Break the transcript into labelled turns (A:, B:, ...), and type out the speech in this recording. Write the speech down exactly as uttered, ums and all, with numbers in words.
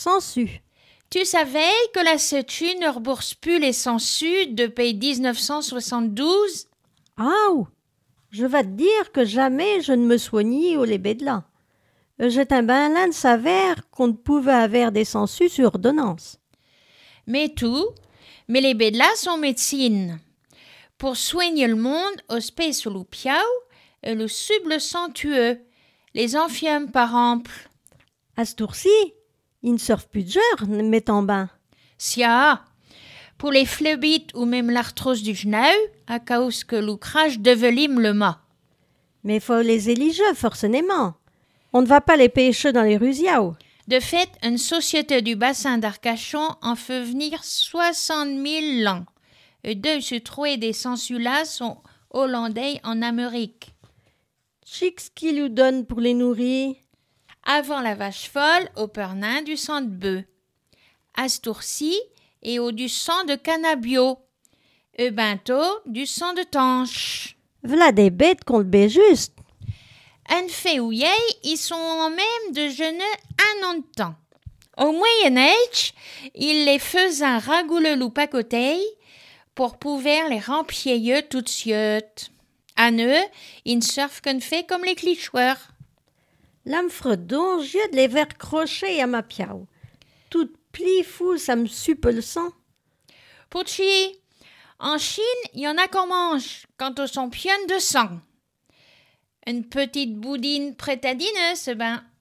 A: Sensu.
B: Tu savais que la Sécu ne rembourse plus les sensus depuis dix-neuf cent soixante-douze?
A: Ah, je vais te dire que jamais je ne me soignais au Lébédela. J'ai un ben l'un de s'avère qu'on ne pouvait avoir des sensus sur ordonnance.
B: Mais tout, mais les bédlas sont médecine. Pour soigner le monde, au space le piau et le sub le sentueux, les amphiums par exemple.
A: À ce tour-ci, ils ne servent plus de genre, mais en bain.
B: Sia, pour les phlébites ou même l'arthrose du genou, à cause que l'oukrage develime le mât.
A: Mais faut les éliger, forcément. On ne va pas les pêcher dans les rusiaos.
B: De fait, une société du bassin d'Arcachon en fait venir soixante mille ans. Et deux sur trois des sensus-là sont hollandais en Amérique.
A: Chic ce qu'ils nous donnent pour les nourrir.
B: Avant la vache folle, au pernin du sang de bœuf. À ce tour-ci, et au du sang de cannabio. Et bientôt, du sang de tanche.
A: V'là des bêtes qu'on le baie juste.
B: En fait, ouillé, ils sont même de jeunes un an de temps. Au Moyen-Âge, ils les faisaient ragouler loup à côté pour pouvoir les remplir tout de suite. À eux, ils ne servent qu'un fait comme les clicheurs.
A: L'âme fredon, j'ai de les verres crochés à ma piao. Toute pli fou, ça me supe le sang.
B: Pouchi, en Chine, il y en a qu'on mange quand on sont pleines de sang. Une petite boudine prête à dîner, ce bain.